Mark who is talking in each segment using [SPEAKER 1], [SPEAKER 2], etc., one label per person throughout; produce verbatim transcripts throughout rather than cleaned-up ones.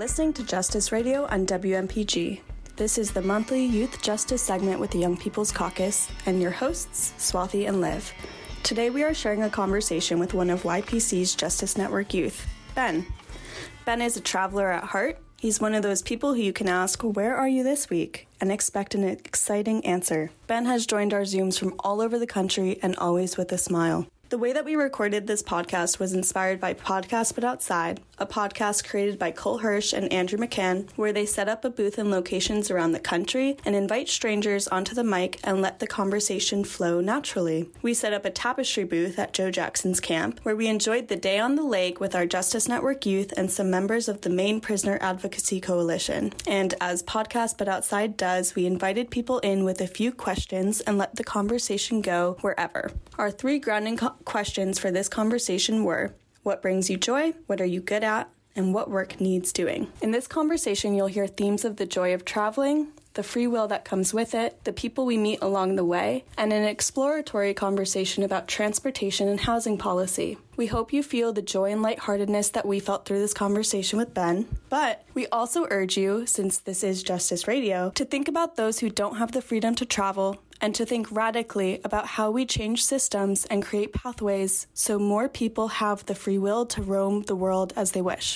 [SPEAKER 1] listening to Justice Radio on W M P G. This is the monthly Youth Justice segment with the Young People's Caucus and your hosts, Swathi and Liv. Today we are sharing a conversation with one of Y P C's Justice Network youth, Ben. Ben is a traveler at heart. He's one of those people who you can ask, where are you this week? And expect an exciting answer. Ben has joined our Zooms from all over the country and always with a smile. The way that we recorded this podcast was inspired by Podcast But Outside, a podcast created by Cole Hirsch and Andrew McCann, where they set up a booth in locations around the country and invite strangers onto the mic and let the conversation flow naturally. We set up a tapestry booth at Joe Jackson's camp, where we enjoyed the day on the lake with our Justice Network youth and some members of the Maine Prisoner Advocacy Coalition. And as Podcast But Outside does, we invited people in with a few questions and let the conversation go wherever. Our three grounding co- questions for this conversation were: what brings you joy? What are you good at? And what work needs doing? In this conversation, you'll hear themes of the joy of traveling, the free will that comes with it, the people we meet along the way, and an exploratory conversation about transportation and housing policy. We hope you feel the joy and lightheartedness that we felt through this conversation with Ben, but we also urge you, since this is Justice Radio, to think about those who don't have the freedom to travel and to think radically about how we change systems and create pathways so more people have the free will to roam the world as they wish.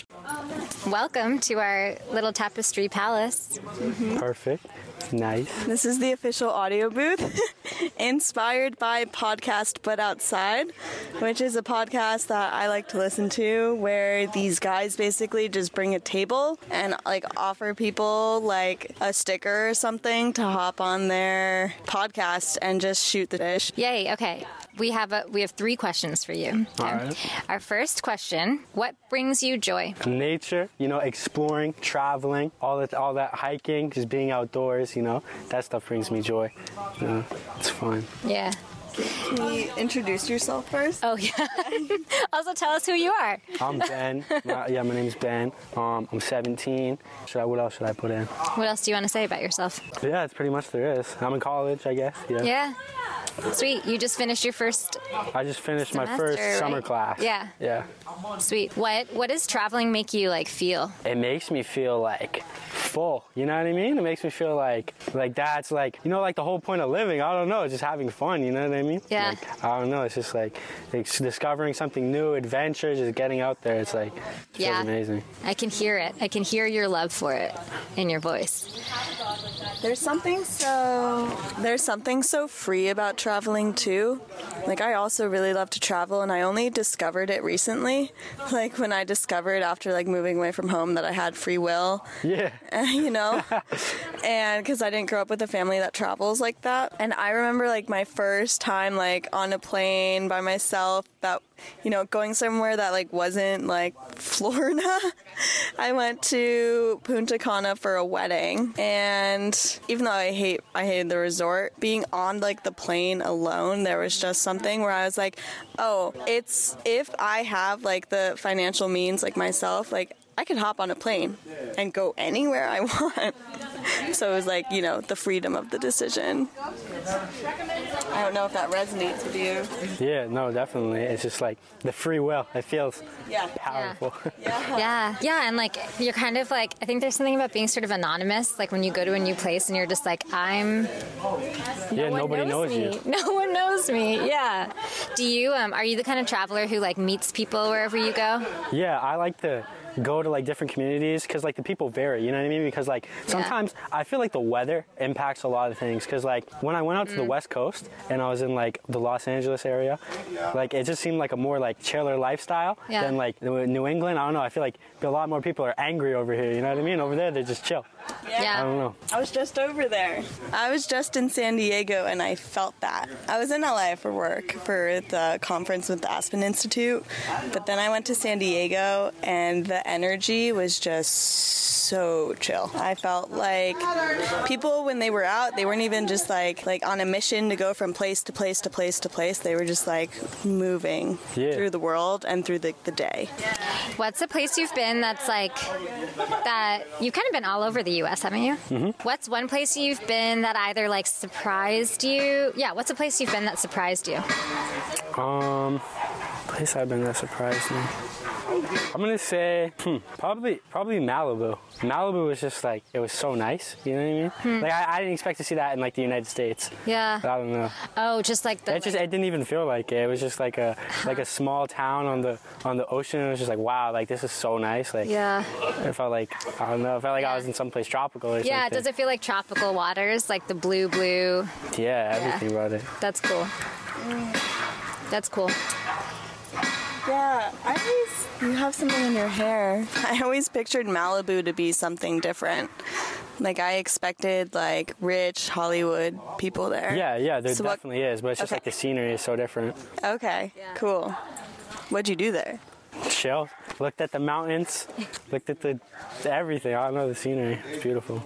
[SPEAKER 2] Welcome to our little tapestry palace.
[SPEAKER 3] Mm-hmm. Perfect. Nice.
[SPEAKER 1] This is the official audio booth inspired by Podcast But Outside, which is a podcast that I like to listen to, where these guys basically just bring a table and like offer people like a sticker or something to hop on their podcast and just shoot the dish.
[SPEAKER 2] Yay. Okay. We have a, we have three questions for you. Okay?
[SPEAKER 3] All right.
[SPEAKER 2] Our first question: what brings you joy?
[SPEAKER 3] Nature, you know, exploring, traveling, all that, all that hiking, just being outdoors, you know, that stuff brings me joy. You know, it's fun.
[SPEAKER 2] Yeah.
[SPEAKER 1] Can you introduce yourself first?
[SPEAKER 2] Oh, yeah. Also, tell us who you are.
[SPEAKER 3] I'm Ben. My, yeah, my name's Ben. Um, I'm seventeen. Should I, what else should I put in?
[SPEAKER 2] What else do you want to say about yourself?
[SPEAKER 3] Yeah, that's pretty much there is. I'm in college, I guess. Yeah.
[SPEAKER 2] Yeah. Sweet. You just finished your first
[SPEAKER 3] I just finished
[SPEAKER 2] semester,
[SPEAKER 3] my first
[SPEAKER 2] right?
[SPEAKER 3] summer class.
[SPEAKER 2] Yeah.
[SPEAKER 3] Yeah.
[SPEAKER 2] Sweet. What What does traveling make you, like, feel?
[SPEAKER 3] It makes me feel, like, full. You know what I mean? It makes me feel like, like that's, like, you know, like, the whole point of living. I don't know. Just having fun, you know what I mean?
[SPEAKER 2] Yeah.
[SPEAKER 3] Like, I don't know. It's just, like, it's discovering something new, adventure, just getting out there. It's, like, it feels
[SPEAKER 2] Yeah.
[SPEAKER 3] amazing.
[SPEAKER 2] I can hear it. I can hear your love for it in your voice.
[SPEAKER 1] There's something so there's something so free about traveling too. Like, I also really love to travel, and I only discovered it recently. Like, when I discovered after like moving away from home that I had free will.
[SPEAKER 3] Yeah.
[SPEAKER 1] You know? And because I didn't grow up with a family that travels like that. And I remember like my first time like on a plane by myself, that, you know, going somewhere that like wasn't like Florida. I went to Punta Cana for a wedding, and even though I hate I hated the resort, being on like the plane alone, there was just something where I was like, oh, it's if I have like the financial means like myself, like I could hop on a plane and go anywhere I want. So it was like, you know, the freedom of the decision. I don't know if that resonates with you.
[SPEAKER 3] Yeah, no, definitely. It's just like the free will. It feels
[SPEAKER 1] Yeah.
[SPEAKER 3] powerful.
[SPEAKER 1] Yeah.
[SPEAKER 2] Yeah, yeah, and like you're kind of like, I think there's something about being sort of anonymous, like when you go to a new place and you're just like, I'm
[SPEAKER 3] Yeah,
[SPEAKER 2] no
[SPEAKER 3] nobody
[SPEAKER 2] one knows,
[SPEAKER 3] knows
[SPEAKER 2] me.
[SPEAKER 3] you.
[SPEAKER 2] No one knows me. Yeah. Do you um are you the kind of traveler who like meets people wherever you go?
[SPEAKER 3] Yeah, I like to go to like different communities because like the people vary, you know what I mean? Because like sometimes I feel like the weather impacts a lot of things, because like when I went out to
[SPEAKER 2] Mm.
[SPEAKER 3] the West Coast and I was in like the Los Angeles area, like it just seemed like a more like chiller lifestyle
[SPEAKER 2] Yeah.
[SPEAKER 3] than like New England. I don't know, I feel like a lot more people are angry over here, you know what I mean? Over there they're just chill.
[SPEAKER 2] Yeah.
[SPEAKER 3] I don't know.
[SPEAKER 1] I was just over there. I was just in San Diego, and I felt that. I was in L A for work for the conference with the Aspen Institute, but then I went to San Diego, and the energy was just so chill. I felt like people, when they were out, they weren't even just like like on a mission to go from place to place to place to place. They were just like moving
[SPEAKER 3] Yeah.
[SPEAKER 1] through the world and through the, the day.
[SPEAKER 2] What's a place you've been that's like that you've kind of been all over the U S, haven't you? Mm-hmm. What's one place you've been that either like surprised you? Yeah, what's a place you've been that surprised you?
[SPEAKER 3] Um, place I've been that surprised me. I'm gonna say hmm, probably probably Malibu. Malibu was just like, it was so nice. You know what I mean? Hmm. Like I, I didn't expect to see that in like the United States.
[SPEAKER 2] Yeah.
[SPEAKER 3] I don't know.
[SPEAKER 2] Oh, just like the.
[SPEAKER 3] It just it didn't even feel like it. It was just like a like a small town on the on the ocean. It was just like, wow, like this is so nice. Like
[SPEAKER 2] yeah.
[SPEAKER 3] It felt like I don't know. It felt like yeah. I was in someplace tropical or
[SPEAKER 2] yeah,
[SPEAKER 3] something.
[SPEAKER 2] Does it feel like tropical waters, like the blue blue?
[SPEAKER 3] Yeah, everything yeah. about it.
[SPEAKER 2] That's cool. That's cool.
[SPEAKER 1] Yeah, I always, you have something in your hair. I always pictured Malibu to be something different. Like, I expected, like, rich Hollywood people there.
[SPEAKER 3] Yeah, yeah, there
[SPEAKER 1] so
[SPEAKER 3] definitely
[SPEAKER 1] what,
[SPEAKER 3] is, but it's just
[SPEAKER 1] okay.
[SPEAKER 3] like the scenery is so different.
[SPEAKER 1] Okay, yeah. Cool. What'd you do there?
[SPEAKER 3] Chill. Looked at the mountains, looked at the, the everything. I don't know, the scenery. It's beautiful.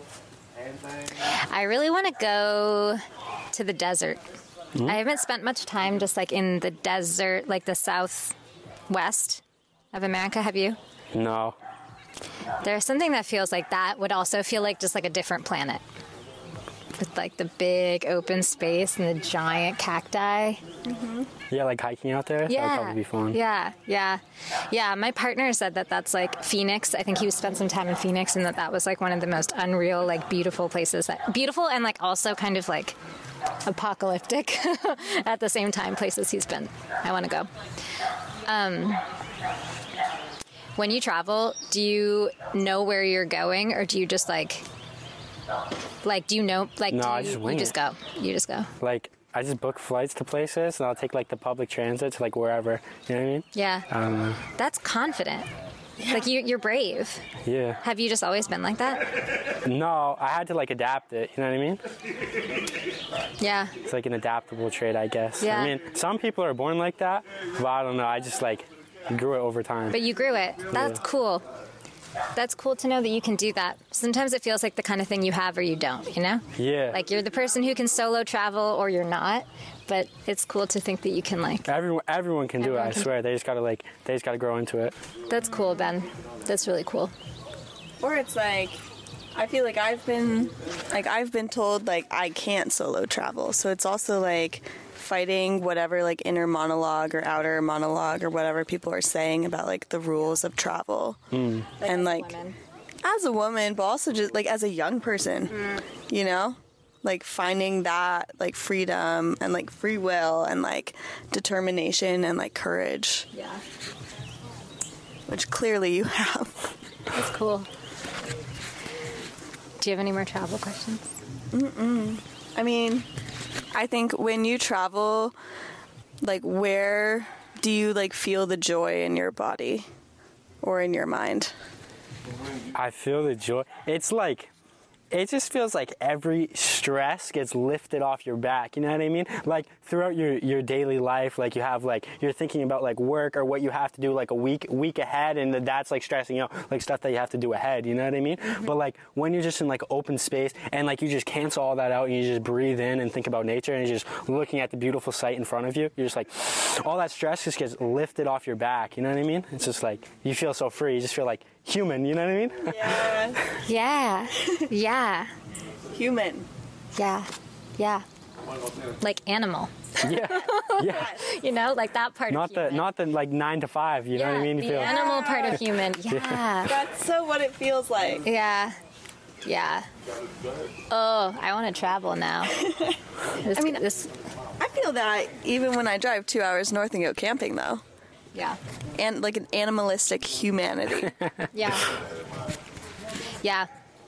[SPEAKER 2] I really want to go to the desert. Mm-hmm. I haven't spent much time just, like, in the desert, like the south... west of America. Have you?
[SPEAKER 3] No.
[SPEAKER 2] There's something that feels like that would also feel like just like a different planet with like the big open space and the giant cacti.
[SPEAKER 1] Mm-hmm.
[SPEAKER 3] Yeah, like hiking out there.
[SPEAKER 2] Yeah,
[SPEAKER 3] that would probably be fun.
[SPEAKER 2] Yeah, yeah, yeah. My partner said that that's like Phoenix. I think he spent some time in Phoenix, and that that was like one of the most unreal, like beautiful places. That beautiful and like also kind of like apocalyptic at the same time. Places he's been. I want to go. Um, when you travel, do you know where you're going, or do you just like, like, do you know, like,
[SPEAKER 3] no,
[SPEAKER 2] do you,
[SPEAKER 3] I just wing
[SPEAKER 2] you just
[SPEAKER 3] it.
[SPEAKER 2] go, you just go.
[SPEAKER 3] Like, I just book flights to places, and I'll take like the public transit to like wherever. You know what I mean?
[SPEAKER 2] Yeah.
[SPEAKER 3] I don't know.
[SPEAKER 2] That's confident. Yeah. Like you, you're brave.
[SPEAKER 3] Yeah.
[SPEAKER 2] Have you just always been like that?
[SPEAKER 3] No, I had to like adapt it. You know what I mean?
[SPEAKER 2] Yeah.
[SPEAKER 3] It's like an adaptable trait, I guess.
[SPEAKER 2] Yeah.
[SPEAKER 3] I mean, some people are born like that, but I don't know. I just like grew it over time.
[SPEAKER 2] But you grew it. That's yeah. cool. That's cool to know that you can do that. Sometimes it feels like the kind of thing you have or you don't, you know?
[SPEAKER 3] Yeah.
[SPEAKER 2] Like you're the person who can solo travel or you're not, but it's cool to think that you can like...
[SPEAKER 3] Everyone everyone can
[SPEAKER 2] everyone
[SPEAKER 3] do it, I
[SPEAKER 2] can
[SPEAKER 3] swear. They just gotta like, they just gotta grow into it.
[SPEAKER 2] That's cool, Ben. That's really cool.
[SPEAKER 1] Or it's like, I feel like I've been, like I've been told like I can't solo travel. So it's also like fighting whatever like inner monologue or outer monologue or whatever people are saying about like the rules of travel.
[SPEAKER 3] Mm.
[SPEAKER 1] Like and like women. As a woman, but also just like as a young person, mm. you know, like finding that like freedom and like free will and like determination and like courage.
[SPEAKER 2] Yeah.
[SPEAKER 1] Which clearly you have.
[SPEAKER 2] That's cool. Do you have any more travel questions?
[SPEAKER 1] Mm-mm. I mean, I think when you travel, like, where do you, like, feel the joy in your body or in your mind?
[SPEAKER 3] I feel the joy. It's like, it just feels like every stress gets lifted off your back. You know what I mean? Like throughout your, your daily life, like you have like, you're thinking about like work or what you have to do like a week, week ahead. And that's like stressing out, like stuff that you have to do ahead. You know what I mean? Mm-hmm. But like when you're just in like open space and like you just cancel all that out and you just breathe in and think about nature and you're just looking at the beautiful sight in front of you, you're just like, all that stress just gets lifted off your back. You know what I mean? It's just like, you feel so free. You just feel like human. You know what I mean?
[SPEAKER 1] Yeah.
[SPEAKER 2] Yeah. Yeah.
[SPEAKER 1] Human.
[SPEAKER 2] Yeah. Yeah. Like animal.
[SPEAKER 3] Yeah. Yeah.
[SPEAKER 2] You know, like that part
[SPEAKER 3] not
[SPEAKER 2] of
[SPEAKER 3] the
[SPEAKER 2] human.
[SPEAKER 3] Not the like nine to five, you
[SPEAKER 2] yeah,
[SPEAKER 3] know what I mean? You
[SPEAKER 2] the
[SPEAKER 3] feel
[SPEAKER 2] animal part of human. Yeah. yeah.
[SPEAKER 1] That's so what it feels like.
[SPEAKER 2] Yeah. Yeah. Oh, I want to travel now. This,
[SPEAKER 1] I mean,
[SPEAKER 2] this.
[SPEAKER 1] I feel that even when I drive two hours north and go camping, though.
[SPEAKER 2] Yeah.
[SPEAKER 1] And like an animalistic humanity.
[SPEAKER 2] Yeah. Yeah.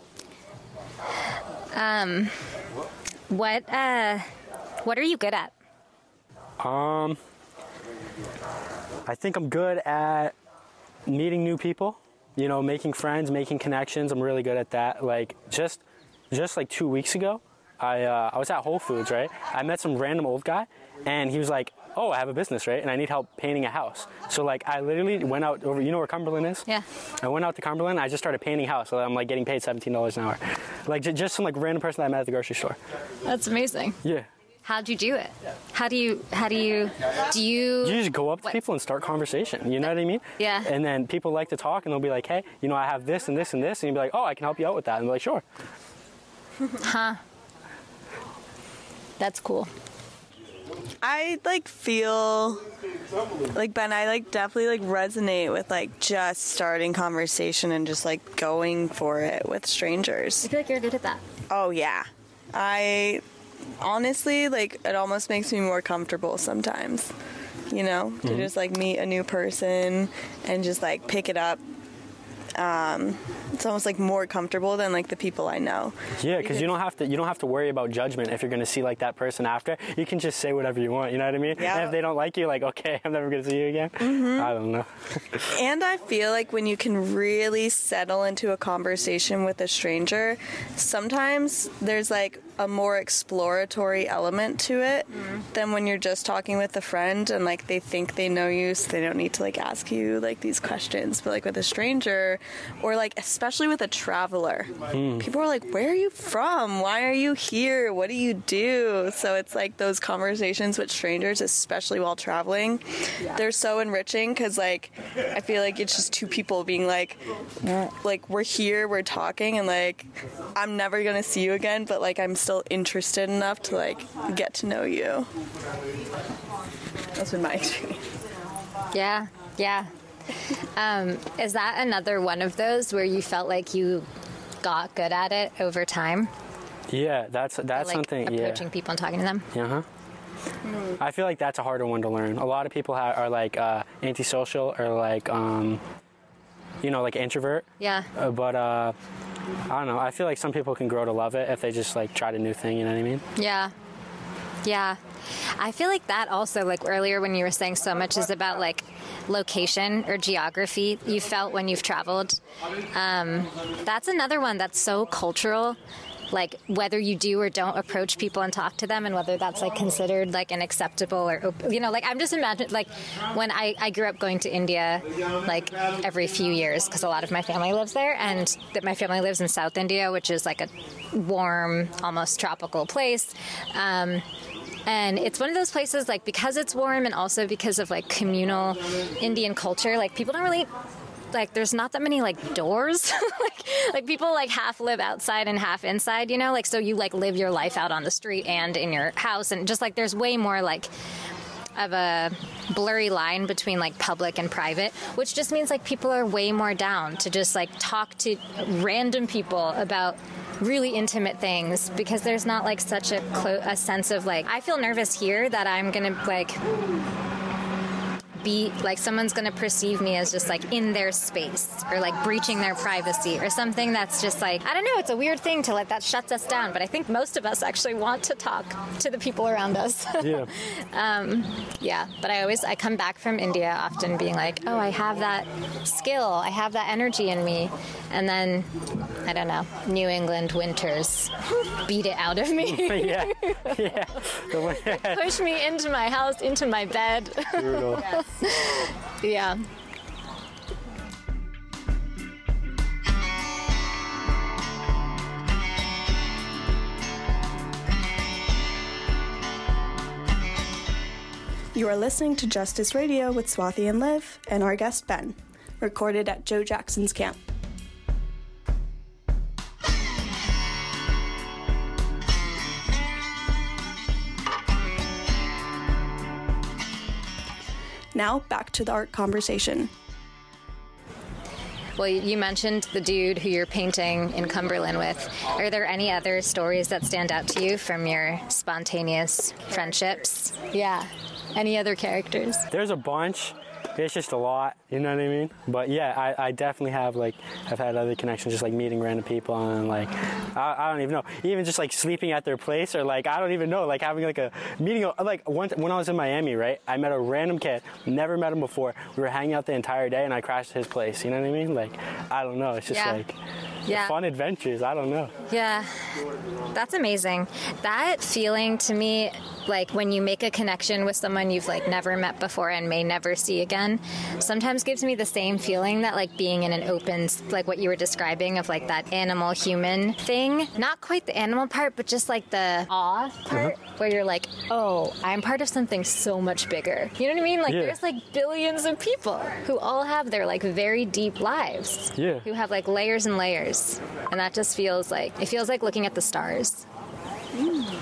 [SPEAKER 2] Um, what, uh, what are you good at?
[SPEAKER 3] Um, I think I'm good at meeting new people, you know, making friends, making connections. I'm really good at that. Like just, just like two weeks ago, I, uh, I was at Whole Foods, right? I met some random old guy and he was like, oh, I have a business, right? And I need help painting a house. So like I literally went out over, you know where Cumberland is?
[SPEAKER 2] Yeah.
[SPEAKER 3] I went out to Cumberland, I just started painting a house. So I'm like getting paid seventeen dollars an hour. Like j- just some like random person that I met at the grocery store.
[SPEAKER 2] That's amazing.
[SPEAKER 3] Yeah.
[SPEAKER 2] How'd you do it? How do you, how do you, do you...
[SPEAKER 3] You just go up to
[SPEAKER 2] what?
[SPEAKER 3] people and start conversation, you know what I mean?
[SPEAKER 2] Yeah.
[SPEAKER 3] And then people like to talk and they'll be like, hey, you know, I have this and this and this. And you'll be like, oh, I can help you out with that. And they're like, sure.
[SPEAKER 2] Huh. That's cool.
[SPEAKER 1] I like feel like Ben, I like definitely like resonate with like just starting conversation and just like going for it with strangers.
[SPEAKER 2] I feel like you're good at that.
[SPEAKER 1] Oh yeah. I honestly like it almost makes me more comfortable sometimes, you know, mm-hmm. to just like meet a new person and just like pick it up. Um, it's almost like more comfortable than like the people I know.
[SPEAKER 3] Yeah, because you don't have to you don't have to worry about judgment if you're going to see like that person after. You can just say whatever you want. You know what I mean?
[SPEAKER 1] Yeah.
[SPEAKER 3] And if they don't like you, like okay, I'm never going to see you again.
[SPEAKER 1] Mm-hmm.
[SPEAKER 3] I don't know.
[SPEAKER 1] And I feel like when you can really settle into a conversation with a stranger, sometimes there's like a more exploratory element to it mm. than when you're just talking with a friend and like they think they know you, so they don't need to like ask you like these questions. But like with a stranger, or like especially with a traveler, mm. people are like, where are you from? Why are you here? What do you do? So it's like those conversations with strangers, especially while traveling, yeah. they're so enriching because like I feel like it's just two people being like like we're here, we're talking, and like I'm never gonna see you again, but like I'm still interested enough to like get to know you. That's been my experience.
[SPEAKER 2] Yeah, yeah. Um, is that another one of those where you felt like you got good at it over time?
[SPEAKER 3] Yeah, that's that's
[SPEAKER 2] like
[SPEAKER 3] something.
[SPEAKER 2] Approaching
[SPEAKER 3] yeah.
[SPEAKER 2] people and talking to them.
[SPEAKER 3] Uh huh. Mm. I feel like that's a harder one to learn. A lot of people ha- are like uh, antisocial or like, um, you know, like introvert.
[SPEAKER 2] Yeah.
[SPEAKER 3] Uh, but uh, I don't know. I feel like some people can grow to love it if they just like try a new thing. You know what I mean?
[SPEAKER 2] Yeah. Yeah. I feel like that also, like earlier when you were saying so much is about like location or geography you felt when you've traveled. Um, that's another one that's so cultural. Like whether you do or don't approach people and talk to them, and whether that's like considered like an acceptable or, you know, like I'm just imagining like when I, I grew up going to India like every few years because a lot of my family lives there, and that my family lives in South India, which is like a warm, almost tropical place. Um, And it's one of those places, like, because it's warm and also because of, like, communal Indian culture, like, people don't really, like, there's not that many, like, doors. like, like, people, like, half live outside and half inside, you know? Like, so you, like, live your life out on the street and in your house. And just, like, there's way more, like, of a blurry line between, like, public and private, which just means, like, people are way more down to just, like, talk to random people about really intimate things, because there's not like such a clo- a sense of like, I feel nervous here that I'm gonna like be like someone's gonna perceive me as just like in their space or like breaching their privacy or something. That's just like, I don't know, it's a weird thing to let that shuts us down, but I think most of us actually want to talk to the people around us.
[SPEAKER 3] Yeah. um,
[SPEAKER 2] yeah, but I always I come back from India often being like, oh, I have that skill, I have that energy in me, and then I don't know, New England winters beat it out of me.
[SPEAKER 3] yeah, yeah.
[SPEAKER 2] Push me into my house, into my bed.
[SPEAKER 3] Brutal.
[SPEAKER 2] Yes. Yeah.
[SPEAKER 1] You are listening to Justice Radio with Swathi and Liv and our guest Ben, recorded at Joe Jackson's camp. Now, back to the art conversation.
[SPEAKER 2] Well, you mentioned the dude who you're painting in Cumberland with. Are there any other stories that stand out to you from your spontaneous friendships? Yeah. Any other characters?
[SPEAKER 3] There's a bunch. It's just a lot, you know what I mean? But yeah, I, I definitely have, like, I've had other connections, just, like, meeting random people and, like, I, I don't even know. Even just, like, sleeping at their place or, like, I don't even know, like, having, like, a meeting. Like, one, when I was in Miami, right, I met a random kid, never met him before. We were hanging out the entire day, and I crashed at his place, you know what I mean? Like, I don't know. It's just,
[SPEAKER 2] yeah.
[SPEAKER 3] like,
[SPEAKER 2] yeah.
[SPEAKER 3] fun adventures. I don't know.
[SPEAKER 2] Yeah. That's amazing. That feeling to me, like, when you make a connection with someone you've, like, never met before and may never see again, sometimes gives me the same feeling that, like, being in an open, like what you were describing of, like, that animal-human thing. Not quite the animal part, but just, like, the awe part, uh-huh. where you're like, oh, I'm part of something so much bigger. You know what I mean? Like, yeah. There's, like, billions of people who all have their, like, very deep lives.
[SPEAKER 3] Yeah.
[SPEAKER 2] Who have, like, layers and layers. And that just feels like, it feels like looking at the stars.
[SPEAKER 1] Mm.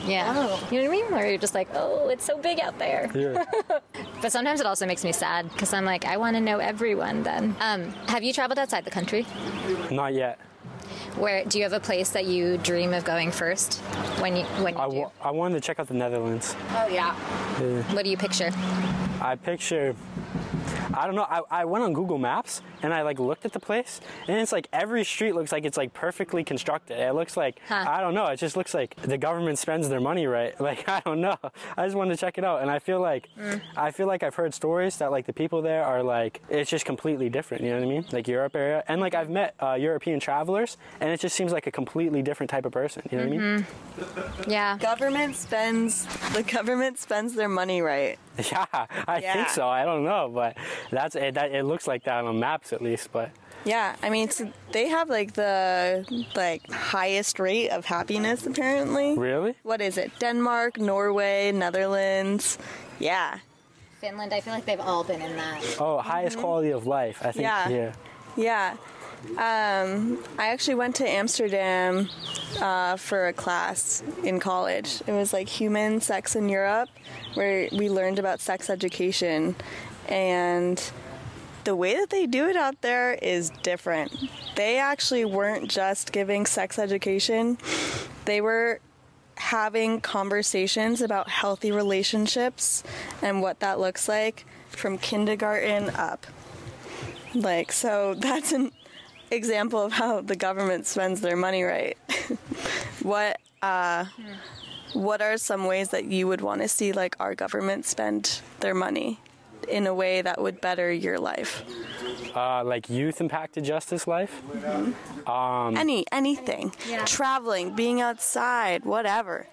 [SPEAKER 2] Yeah.
[SPEAKER 1] Oh.
[SPEAKER 2] You know what I mean? Where you're just like, oh, it's so big out there.
[SPEAKER 3] Yeah.
[SPEAKER 2] But sometimes it also makes me sad because I'm like, I want to know everyone then. Um, have you traveled outside the country?
[SPEAKER 3] Not yet.
[SPEAKER 2] Where do you have a place that you dream of going first when you when you
[SPEAKER 3] I,
[SPEAKER 2] do?
[SPEAKER 3] w- I wanted to check out the Netherlands.
[SPEAKER 2] Oh yeah.
[SPEAKER 3] Yeah.
[SPEAKER 2] What do you picture?
[SPEAKER 3] I picture, I don't know, I, I went on Google Maps and I like looked at the place and it's like every street looks like it's like perfectly constructed. It looks like,
[SPEAKER 2] Huh.
[SPEAKER 3] I don't know, it just looks like the government spends their money right. Like, I don't know. I just wanted to check it out and I feel like, mm. I feel like I've heard stories that like the people there are like, it's just completely different, you know what I mean? Like Europe area. And like I've met uh, European travelers and it just seems like a completely different type of person, you know what
[SPEAKER 2] Mm-hmm.
[SPEAKER 3] I mean?
[SPEAKER 2] Yeah.
[SPEAKER 1] Government spends, the government spends their money right.
[SPEAKER 3] Yeah, I
[SPEAKER 1] Yeah.
[SPEAKER 3] think so. I don't know, but that's it. That it looks like that on maps at least. But
[SPEAKER 1] Yeah, I mean, it's, they have like the like highest rate of happiness apparently.
[SPEAKER 3] really,
[SPEAKER 1] What is it? Denmark, Norway, Netherlands. Yeah.
[SPEAKER 2] Finland, I feel like they've all been in that.
[SPEAKER 3] oh, highest quality of life. I think.
[SPEAKER 1] Yeah.
[SPEAKER 3] Yeah.
[SPEAKER 1] Yeah. Um, I actually went to Amsterdam uh, for a class in college. It was like Human Sex in Europe, where we learned about sex education. And the way that they do it out there is different. They actually weren't just giving sex education, they were having conversations about healthy relationships and what that looks like from kindergarten up. Like, so that's an example of how the government spends their money right. what uh, what are some ways that you would want to see like our government spend their money in a way that would better your life?
[SPEAKER 3] Uh, like youth impacted justice life.
[SPEAKER 1] Mm-hmm.
[SPEAKER 3] Um,
[SPEAKER 1] Any anything,
[SPEAKER 2] Yeah.
[SPEAKER 1] traveling, being outside, whatever.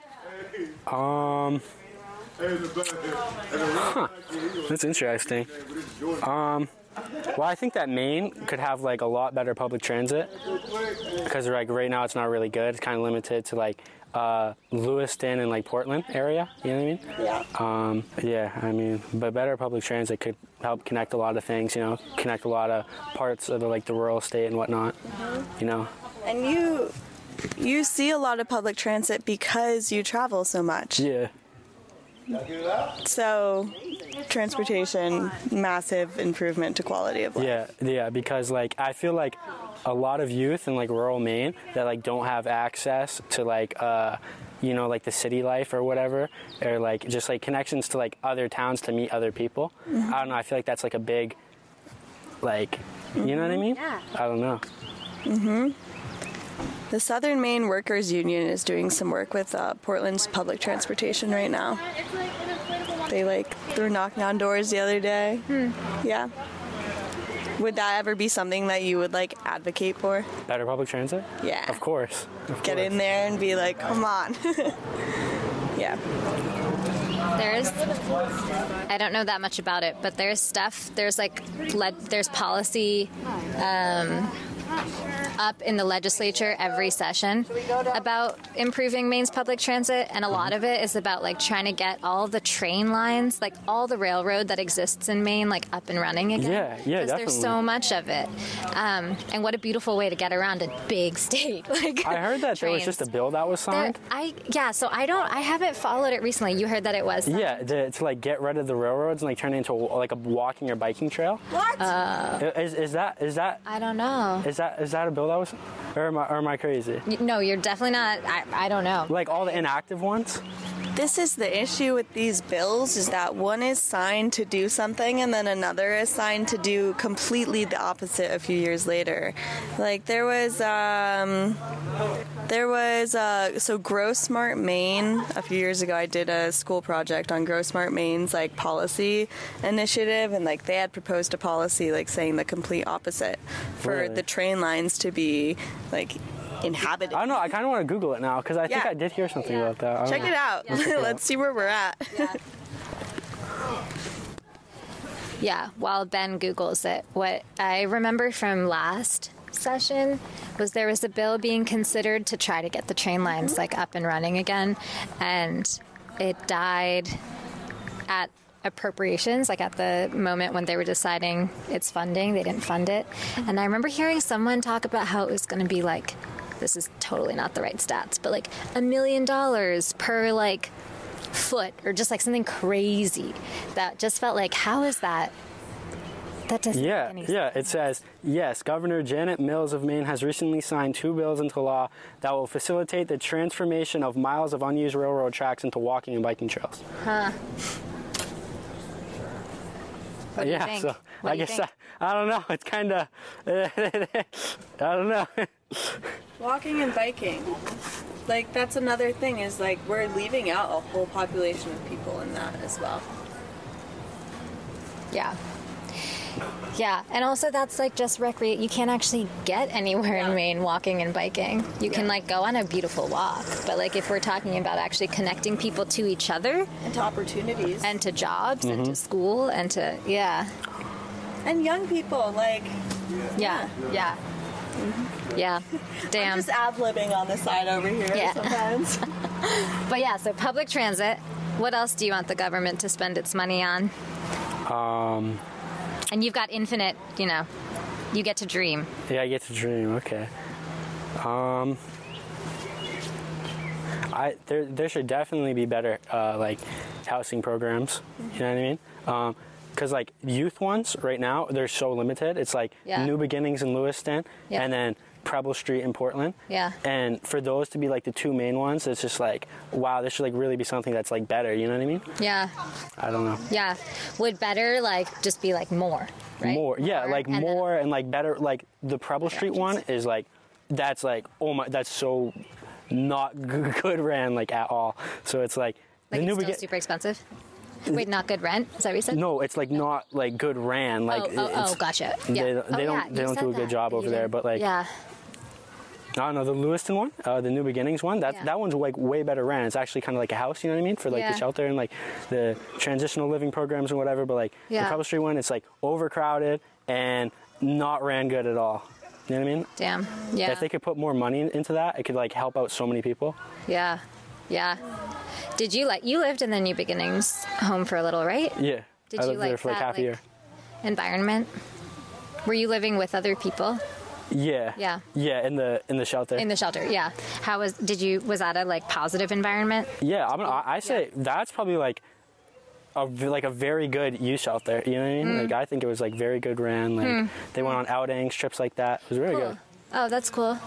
[SPEAKER 3] um. Huh. That's interesting. Um. Well, I think that Maine could have like a lot better public transit because like right now it's not really good. It's kind of limited to like uh, Lewiston and like Portland area. You know what I mean?
[SPEAKER 1] Yeah.
[SPEAKER 3] Um, yeah, I mean, but better public transit could help connect a lot of things. You know, connect a lot of parts of the, like the rural state and whatnot. Mm-hmm. You know.
[SPEAKER 1] And you you see a lot of public transit because you travel so much.
[SPEAKER 3] Yeah.
[SPEAKER 1] So, transportation, massive improvement to quality of life.
[SPEAKER 3] Yeah, yeah, because like I feel like a lot of youth in like rural Maine that like don't have access to like uh you know like the city life or whatever, or like just like connections to like other towns to meet other people. Mm-hmm. I don't know, I feel like that's like a big like you mm-hmm. know what I mean?
[SPEAKER 2] Yeah.
[SPEAKER 3] I don't know.
[SPEAKER 1] Mhm. The Southern Maine Workers Union is doing some work with uh, Portland's public transportation right now. They like they're knocking on doors the other day.
[SPEAKER 2] Hmm.
[SPEAKER 1] Yeah. Would that ever be something that you would like advocate for?
[SPEAKER 3] Better public transit?
[SPEAKER 1] Yeah.
[SPEAKER 3] Of course. Of
[SPEAKER 1] Get
[SPEAKER 3] course.
[SPEAKER 1] in there and be like, come on. Yeah.
[SPEAKER 2] There's, I don't know that much about it, but there's stuff, there's like, le- there's policy um, up in the legislature every session about improving Maine's public transit, and a lot of it is about like trying to get all the train lines, like all the railroad that exists in Maine, like up and running again.
[SPEAKER 3] Yeah, yeah,
[SPEAKER 2] Because
[SPEAKER 3] definitely.
[SPEAKER 2] there's so much of it, um, and what a beautiful way to get around a big state. Like
[SPEAKER 3] I heard that there was
[SPEAKER 2] trains.
[SPEAKER 3] just a bill that was
[SPEAKER 2] There,
[SPEAKER 3] signed.
[SPEAKER 2] I yeah, so I don't, I haven't followed it recently. You heard that it was. signed?
[SPEAKER 3] Yeah, to, to like get rid of the railroads and like turn it into a, like a walking or biking trail.
[SPEAKER 1] What?
[SPEAKER 2] Uh,
[SPEAKER 3] Is, is that is that
[SPEAKER 2] I don't know.
[SPEAKER 3] is that is that a bill that was, or am I, or am I crazy?
[SPEAKER 2] Y- No, you're definitely not. I, I don't know.
[SPEAKER 3] Like all the inactive ones?
[SPEAKER 1] This is the issue with these bills, is that one is signed to do something and then another is signed to do completely the opposite a few years later. Like there was, um, there was, uh, so Grow Smart Maine, a few years ago I did a school project on Grow Smart Maine's like policy initiative, and like they had proposed a policy like saying the complete opposite for
[SPEAKER 3] Really?
[SPEAKER 1] the train lines to be like inhabited.
[SPEAKER 3] I don't know. I kind of want to Google it now because I think
[SPEAKER 1] Yeah.
[SPEAKER 3] I did hear something
[SPEAKER 2] Yeah.
[SPEAKER 3] about that. I don't
[SPEAKER 1] Check
[SPEAKER 3] know.
[SPEAKER 1] it out. Let's see where we're at.
[SPEAKER 2] Yeah. Yeah, while Ben Googles it, what I remember from last session was there was a bill being considered to try to get the train lines like up and running again, and it died at appropriations, like at the moment when they were deciding its funding. They didn't fund it. And I remember hearing someone talk about how it was going to be like this is totally not the right stats, but like a million dollars per like foot or just like something crazy that just felt like, how is that? That doesn't
[SPEAKER 3] yeah,
[SPEAKER 2] make any
[SPEAKER 3] yeah.
[SPEAKER 2] sense.
[SPEAKER 3] It says, yes, Governor Janet Mills of Maine has recently signed two bills into law that will facilitate the transformation of miles of unused railroad tracks into walking and biking trails.
[SPEAKER 2] Huh. What do
[SPEAKER 3] yeah,
[SPEAKER 2] you think?
[SPEAKER 3] so
[SPEAKER 2] What
[SPEAKER 3] I
[SPEAKER 2] do you
[SPEAKER 3] guess
[SPEAKER 2] think?
[SPEAKER 3] I, I don't know. It's kind of, I don't know.
[SPEAKER 1] Walking and biking. Like, that's another thing is, like, we're leaving out a whole population of people in that as well.
[SPEAKER 2] Yeah. Yeah, and also that's like just recreate. You can't actually get anywhere
[SPEAKER 1] Yeah.
[SPEAKER 2] in Maine walking and biking. You can
[SPEAKER 1] Yeah.
[SPEAKER 2] like go on a beautiful walk, but like if we're talking about actually connecting people to each other
[SPEAKER 1] And to opportunities.
[SPEAKER 2] and to jobs and to school and to yeah,
[SPEAKER 1] And young people, like,
[SPEAKER 2] yeah, yeah, yeah. Damn.
[SPEAKER 1] just ad-libbing on the side over here
[SPEAKER 2] Yeah.
[SPEAKER 1] sometimes.
[SPEAKER 2] But yeah, so public transit. What else do you want the government to spend its money on?
[SPEAKER 3] Um,
[SPEAKER 2] And you've got infinite, you know, you get to dream.
[SPEAKER 3] yeah, I get to dream. Okay. Um, I there there should definitely be better uh, like housing programs. You know what I mean? Um, because like youth ones right now they're so limited. It's like
[SPEAKER 2] Yeah.
[SPEAKER 3] New Beginnings in Lewiston,
[SPEAKER 2] Yeah.
[SPEAKER 3] and then Preble Street in Portland.
[SPEAKER 2] Yeah.
[SPEAKER 3] And for those to be like the two main ones, it's just like, wow, this should like really be something that's like better. You know what I mean?
[SPEAKER 2] Yeah,
[SPEAKER 3] I don't know.
[SPEAKER 2] yeah. Would better like just be like more, right?
[SPEAKER 3] More, yeah, like
[SPEAKER 2] and then-
[SPEAKER 3] more and like better. Like the Preble Street one is like, that's like, oh my, that's so not g- good ran like at all. So it's like
[SPEAKER 2] Like
[SPEAKER 3] the
[SPEAKER 2] it's
[SPEAKER 3] new
[SPEAKER 2] still
[SPEAKER 3] begin.
[SPEAKER 2] super expensive. Wait, not good rent? Is that what you said?
[SPEAKER 3] No, it's like not like good ran. Like
[SPEAKER 2] oh, oh,
[SPEAKER 3] it's,
[SPEAKER 2] oh, gotcha.
[SPEAKER 3] They,
[SPEAKER 2] Yeah.
[SPEAKER 3] they
[SPEAKER 2] Oh,
[SPEAKER 3] don't
[SPEAKER 2] yeah,
[SPEAKER 3] they
[SPEAKER 2] you
[SPEAKER 3] don't
[SPEAKER 2] said
[SPEAKER 3] do a good
[SPEAKER 2] that,
[SPEAKER 3] job
[SPEAKER 2] you
[SPEAKER 3] over there.
[SPEAKER 2] didn't-
[SPEAKER 3] But like,
[SPEAKER 2] yeah,
[SPEAKER 3] I don't know, the Lewiston one, uh, the New Beginnings one. That
[SPEAKER 2] Yeah.
[SPEAKER 3] that one's like way better ran. It's actually kind of like a house. You know what I mean? For like
[SPEAKER 2] Yeah.
[SPEAKER 3] the shelter and like the transitional living programs and whatever. But like
[SPEAKER 2] Yeah.
[SPEAKER 3] the Preble Street one, it's like overcrowded and not ran good at all. You know what I mean?
[SPEAKER 2] damn. Yeah,
[SPEAKER 3] If they could put more money into that, it could like help out so many people.
[SPEAKER 2] yeah, yeah. Did you like you lived in the New Beginnings home for a little, right?
[SPEAKER 3] Yeah.
[SPEAKER 2] Did
[SPEAKER 3] I
[SPEAKER 2] you
[SPEAKER 3] lived there
[SPEAKER 2] like
[SPEAKER 3] for like
[SPEAKER 2] that,
[SPEAKER 3] half a
[SPEAKER 2] like-
[SPEAKER 3] year.
[SPEAKER 2] Environment. Were you living with other people
[SPEAKER 3] Yeah.
[SPEAKER 2] Yeah.
[SPEAKER 3] Yeah, in the in the shelter.
[SPEAKER 2] in the shelter? Yeah. How was? Did you? Was that a like positive environment?
[SPEAKER 3] yeah, I'm gonna, I I say that's probably like a v- like a very good youth shelter. You know what I mean?
[SPEAKER 2] Mm.
[SPEAKER 3] Like I think it was like very good ran. Like they went on outings, trips like that. It was really
[SPEAKER 2] Cool.
[SPEAKER 3] good.
[SPEAKER 2] Oh, that's cool.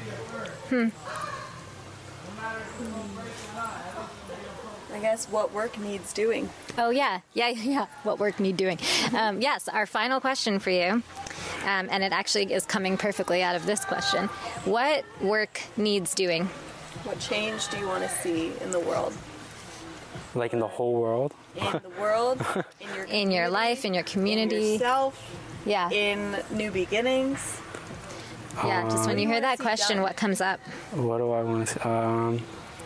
[SPEAKER 1] I guess what work needs doing.
[SPEAKER 2] Oh yeah, yeah, yeah. What work need doing? Um, yes, our final question for you, um, and it actually is coming perfectly out of this question. What work needs doing?
[SPEAKER 1] What change do you want to see in the world?
[SPEAKER 3] Like in the whole world.
[SPEAKER 1] In the world, in your
[SPEAKER 2] In your
[SPEAKER 1] community,
[SPEAKER 2] life, in your
[SPEAKER 1] in
[SPEAKER 2] community?
[SPEAKER 1] yourself,
[SPEAKER 2] Yeah,
[SPEAKER 1] in new beginnings.
[SPEAKER 2] yeah. Just when you hear that
[SPEAKER 1] see
[SPEAKER 2] question,
[SPEAKER 1] done?
[SPEAKER 2] what comes up?
[SPEAKER 3] What do I want to? Um,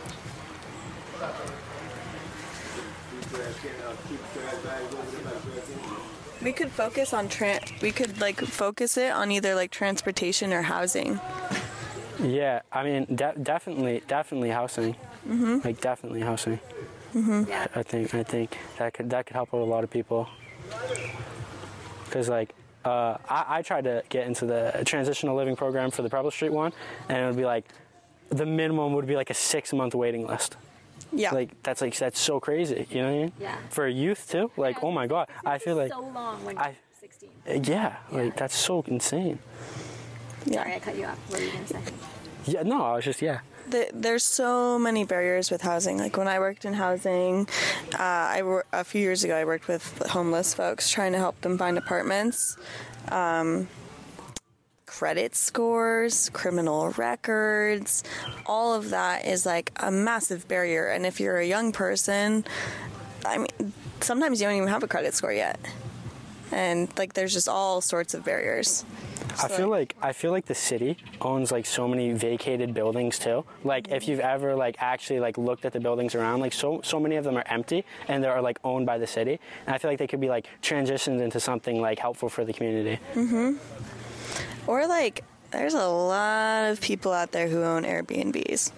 [SPEAKER 1] We could focus on tran- we could like focus it on either like transportation or housing.
[SPEAKER 3] yeah, I mean, de- definitely, definitely housing. Mm-hmm. Like definitely housing.
[SPEAKER 2] Yeah,
[SPEAKER 3] I think I think that could that could help out a lot of people. Because like uh, I, I tried to get into the transitional living program for the Preble Street one, and it would be like the minimum would be like a six month waiting list.
[SPEAKER 1] Yeah.
[SPEAKER 3] Like that's like that's so crazy. You know what I mean?
[SPEAKER 2] Yeah.
[SPEAKER 3] For youth too. Like oh my god, I feel like
[SPEAKER 2] so long when
[SPEAKER 3] I-
[SPEAKER 2] you're sixteen.
[SPEAKER 3] yeah, like that's so insane.
[SPEAKER 2] Sorry, I cut you off. What were you gonna say?
[SPEAKER 3] Yeah, no, I was just yeah.
[SPEAKER 1] The, there's so many barriers with housing. Like when I worked in housing, uh, I wor- a few years ago I worked with homeless folks trying to help them find apartments. Um, credit scores, criminal records, all of that is like a massive barrier. And if you're a young person, I mean, sometimes you don't even have a credit score yet. And like there's just all sorts of barriers.
[SPEAKER 3] I feel like I feel like the city owns like so many vacated buildings too. Like if you've ever like actually like looked at the buildings around, like so so many of them are empty and they are like owned by the city. And I feel like they could be like transitioned into something like helpful for the community.
[SPEAKER 1] Or like there's a lot of people out there who own Airbnbs.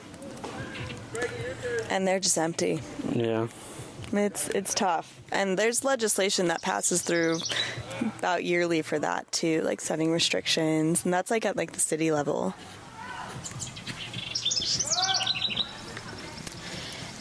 [SPEAKER 1] And they're just empty.
[SPEAKER 3] Yeah.
[SPEAKER 1] It's it's tough. And there's legislation that passes through about yearly for that too, like setting restrictions, and that's like at like the city level.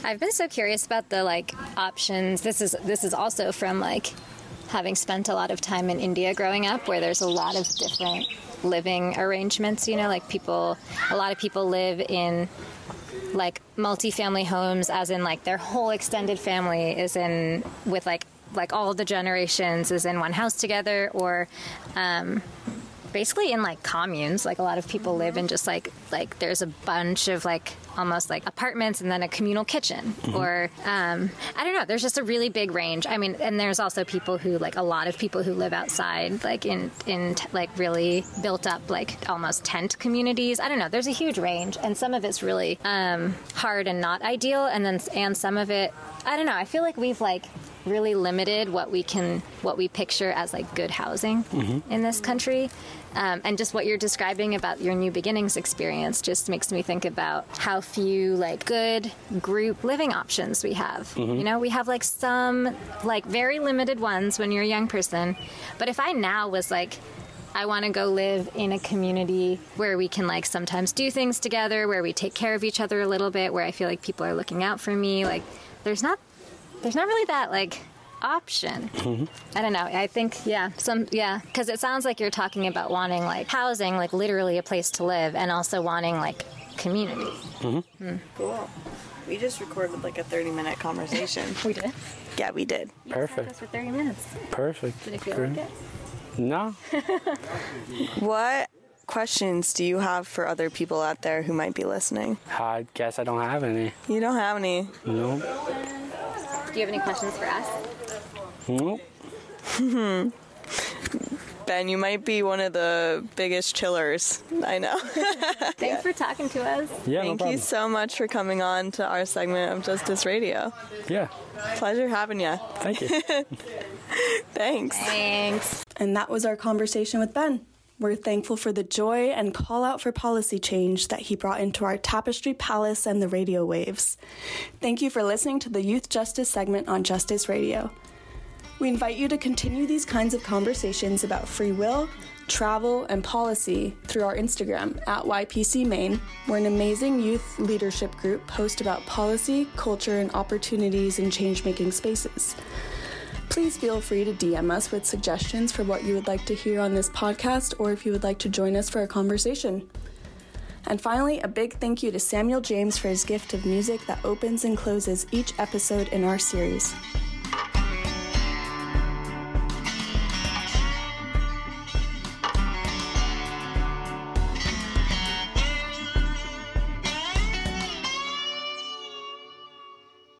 [SPEAKER 2] I've been so curious about the like options. This is this is also from like having spent a lot of time in India growing up, where there's a lot of different living arrangements, you know, like people, a lot of people live in like multi-family homes, as in like their whole extended family is in with like like all the generations is in one house together, or um, basically in like communes. Like a lot of people live in just like like there's a bunch of like almost like apartments and then a communal kitchen, mm-hmm. or um, I don't know. There's just a really big range. I mean, and there's also people who like a lot of people who live outside, like in in t- like really built up like almost tent communities. I don't know. There's a huge range, and some of it's really um, hard and not ideal, and then and some of it, I don't know. I feel like we've like really limited what we can what we picture as like good housing mm-hmm. in this country. Um, and just what you're describing about your New Beginnings experience just makes me think about how few like good group living options we have. Mm-hmm. You know, we have like some like very limited ones when you're a young person. But if I now was like, I want to go live in a community where we can like sometimes do things together, where we take care of each other a little bit, where I feel like people are looking out for me, like there's not there's not really that like option. Mm-hmm. I don't know. I think, yeah, some, yeah, because it sounds like you're talking about wanting like housing, like literally a place to live, and also wanting like community.
[SPEAKER 1] Mm-hmm. Mm. Cool. We just recorded like a thirty minute conversation.
[SPEAKER 2] We did?
[SPEAKER 1] Yeah, we did.
[SPEAKER 2] You
[SPEAKER 3] Perfect.
[SPEAKER 2] For thirty minutes.
[SPEAKER 3] Perfect.
[SPEAKER 2] Did it feel
[SPEAKER 3] Great.
[SPEAKER 2] like it?
[SPEAKER 3] No.
[SPEAKER 1] What questions do you have for other people out there who might be listening?
[SPEAKER 3] I guess I don't have any.
[SPEAKER 1] You don't have any?
[SPEAKER 3] No.
[SPEAKER 2] Do you have any questions for us?
[SPEAKER 3] Nope.
[SPEAKER 1] Ben, you might be one of the biggest chillers I know.
[SPEAKER 2] Thanks yeah. for talking to us.
[SPEAKER 3] Yeah,
[SPEAKER 1] Thank
[SPEAKER 3] no
[SPEAKER 1] you so much for coming on to our segment of Justice Radio.
[SPEAKER 3] Yeah.
[SPEAKER 1] Pleasure having you.
[SPEAKER 3] Thank you.
[SPEAKER 1] Thanks.
[SPEAKER 2] Thanks.
[SPEAKER 1] And that was our conversation with Ben. We're thankful for the joy and call out for policy change that he brought into our Tapestry Palace and the radio waves. Thank you for listening to the Youth Justice segment on Justice Radio. We invite you to continue these kinds of conversations about free will, travel, and policy through our Instagram at Y P C Maine. We're an amazing youth leadership group post about policy, culture, and opportunities in change-making spaces. Please feel free to D M us with suggestions for what you would like to hear on this podcast, or if you would like to join us for a conversation. And finally, a big thank you to Samuel James for his gift of music that opens and closes each episode in our series.